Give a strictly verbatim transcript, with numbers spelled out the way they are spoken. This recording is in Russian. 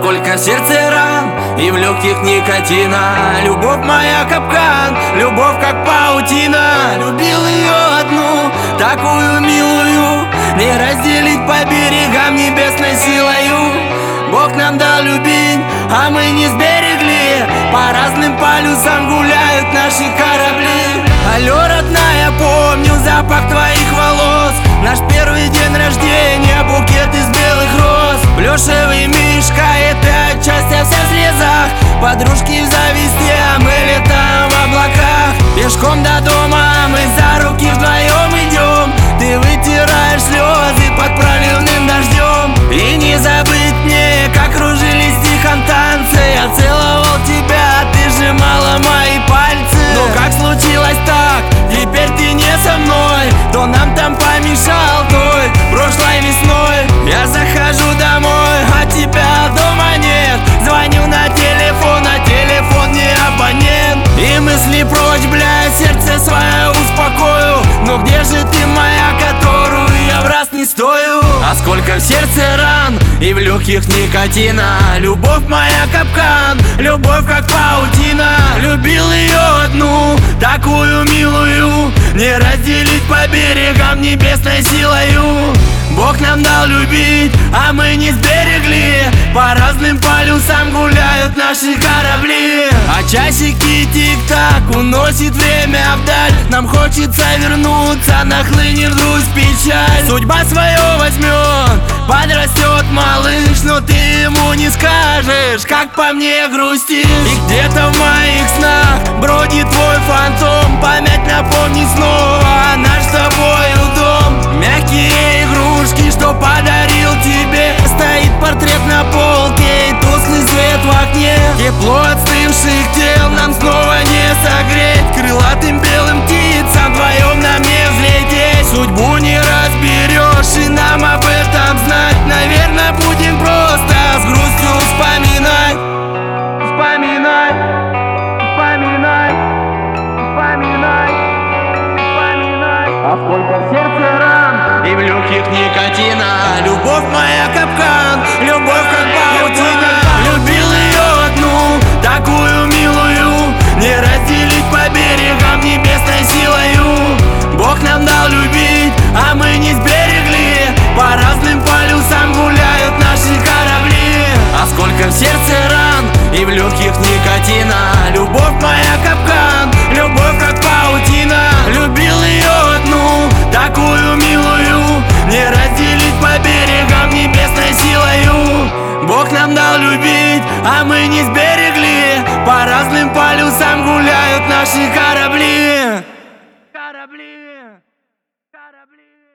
сколько в сердце ран и в легких никотина. Любовь моя капкан, любовь как паутина. Любил ее одну, такую милую, не разделить по берегам небесной силою. Бог нам дал любить, а мы не сберегли. По разным полюсам гуляют наши корабли. Алло, родная, помню запах твоих волос. Наш первый день рождения, букет из белых роз. Плюшевый мишка, это отчасти вся в слезах. Подружки в зависти, а мы летаем в облаках. Пешком до дома мы за руки вдвоем идем. Ты вытираешь слезы под проливным дождем. И не забыть мне, как кружились тихом танцы. Я целовал тебя, ты сжимала мои пальцы. Но как случилось так, теперь ты не со мной? Кто нам там помешал той прошлой весной? Я захожу домой, а тебя дома нет. Звоню на телефон, а телефон не абонент. И мысли прочь, бля, сердце свое успокою. Но где же ты моя, которую я в раз не стою? А сколько в сердце ран и в легких никотина. Любовь моя капкан, любовь как паутина. Любил ее одну, такую милую, не разделить по берегам небесной силою. Бог нам дал любить, а мы не сберегли. По разным полюсам гуляют наши корабли. А часики тик-так уносит время вдаль. Нам хочется вернуться, нахлынет грусть, печаль. Судьба свое возьмет, подрастет малыш. Но ты ему не скажешь, как по мне грустишь. И где-то в моих снах бродит твой фантом. Память напомнит снова наш с тобою дом. Мягкие игрушки, что подарил тебе. Стоит портрет на полке и тусклый свет в окне. Тепло остывших тел нам снова не согреть. Крылатым белым птицам вдвоем нам не взлететь. Судьбу не разберешь, и нам об этом знать. Наверное, будем просто с грустью вспоминать. Вспоминать, вспоминать, вспоминать, вспоминать. А сколько в сердце ран и в легких никотина. Любовь моя капкан, любовь как паутина. Любил ее одну, такую милую, не разделить по берегам небесной силою. Бог нам дал любить, а мы не сберегли. По разным полюсам гуляют наши корабли. А сколько в сердце ран и в легких никотина. Любовь моя капкан, любовь как паутина. Любил ее одну, такую милую, не разделить по берегам небесной силою. Бог нам дал любить, а мы не сберегли. По разным полюсам гуляют наши корабли. Корабли, корабли.